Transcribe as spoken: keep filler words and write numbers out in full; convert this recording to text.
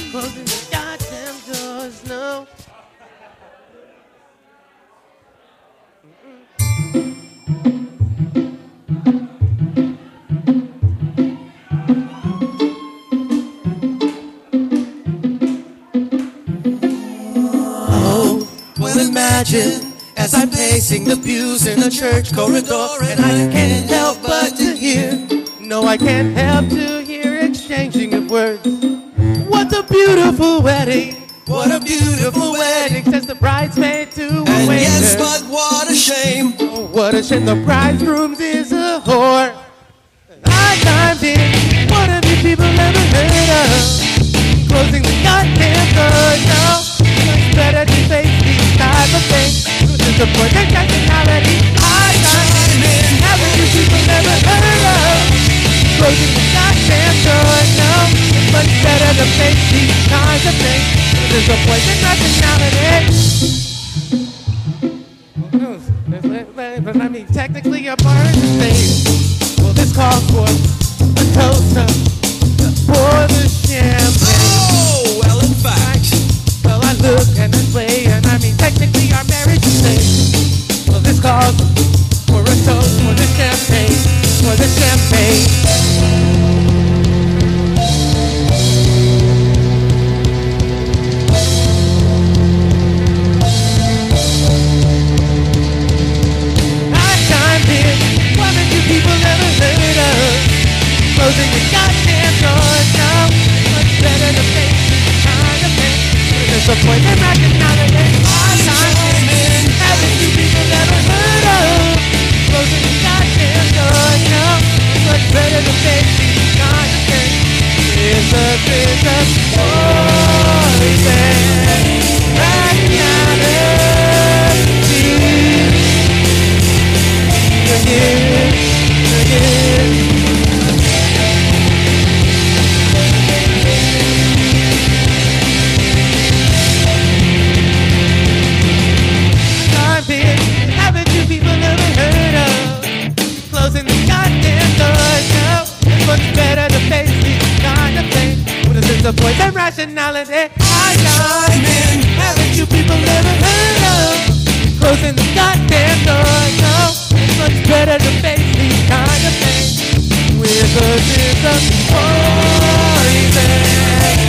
closing the goddamn doors, no. Oh, well imagine as I'm pacing the pews in a church corridor, and I can't help but to hear, no, I can't help to hear exchanging of words. What a beautiful wedding, what a beautiful wedding, says the bridesmaid to a And waiter. yes, but what a shame. Oh, what a shame, the bridegroom's is a whore. I chimed in, what have you people ever heard of? Closing the goddamn door, no. It's better to face these type of things. This is a point of technicality. I chimed in, haven't you people ever heard of? Closing the goddamn door, no. It's much better to face these kinds of things. This is a point of nationality. I mean, technically a part of the thing. Well, this calls for a toast to pour the champagne. Oh, well, in fact. Well, I look and I play, and I mean, technically our marriage is safe. Well, this calls for a toast for the champagne, for the champagne. What have you people ever heard of? Closing the goddamn doors now. Much better to face this kind of thing. There's a point in rationality. I chime in. Haven't you people ever heard of? Closing the goddamn doors now. Much better to face these kind of things. There's a bit of poison. Rationality. Again, again. I've been, haven't you people ever heard of? Closing the goddamn doors now. It's much better to face these kind of things. When it's in the voice and rationality. I chime in. Haven't you people ever heard of? Closing the goddamn doors now. Much better to face these kind of things with a bit of poison.